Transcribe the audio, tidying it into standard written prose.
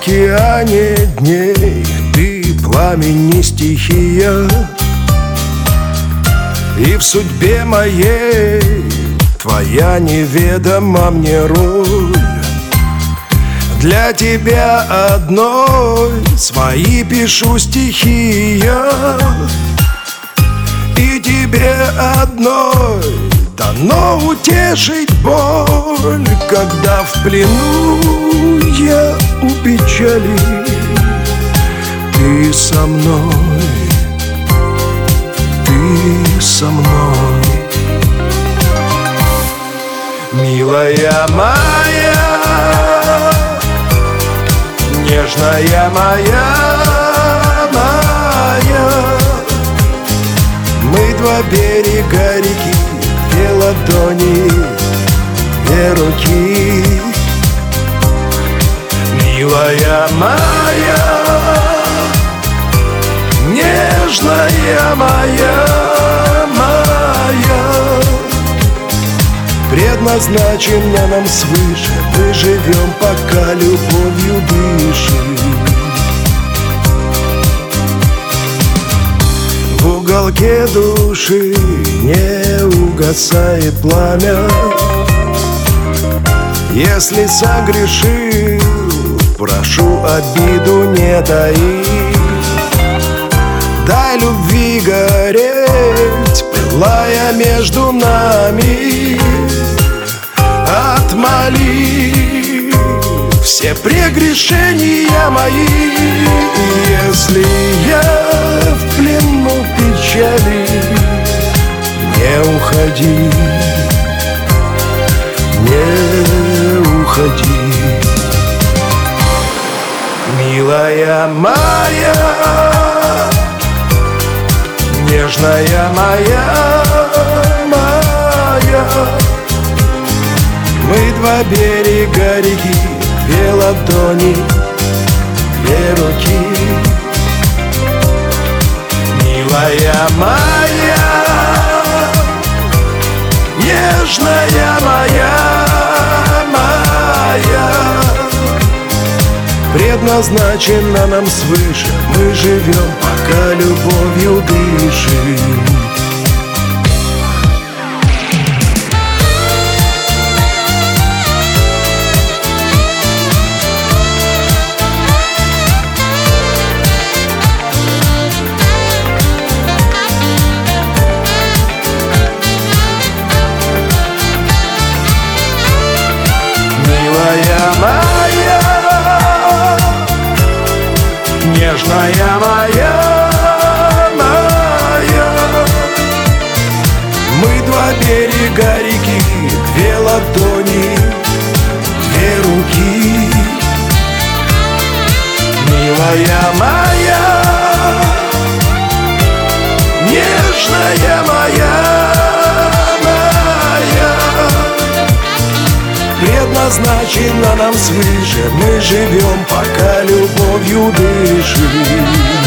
океане дней ты пламень, не стихия, и в судьбе моей твоя неведома мне роль. Для тебя одной свои пишу стихи я, и тебе одной дано утешить боль, когда в плену я у печали. Ты со мной, ты со мной, милая моя, нежная моя, моя. Мы два берега реки, две ладони, две руки. Милая моя, нежная моя, моя. Предназначена нам свыше, мы живем, пока любовью дышим. В уголке души не угасает пламя. Если согрешил, прошу обиду не таить. Дай любви гореть, пылая между нами. Отмоли все прегрешения мои. Если я в плену печали, не уходи, не уходи. Милая моя, нежная моя, моя. Мы два берега реки, две ладони, две руки. Милая моя, нежная моя, моя. Предназначена нам свыше, мы живем, пока любовью дышим. Милая моя, нежная моя, моя. Мы два берега реки, две ладони, две руки. Милая моя, нежная моя, моя. Предназначена нам свыше, мы живем, пока любовью дышим.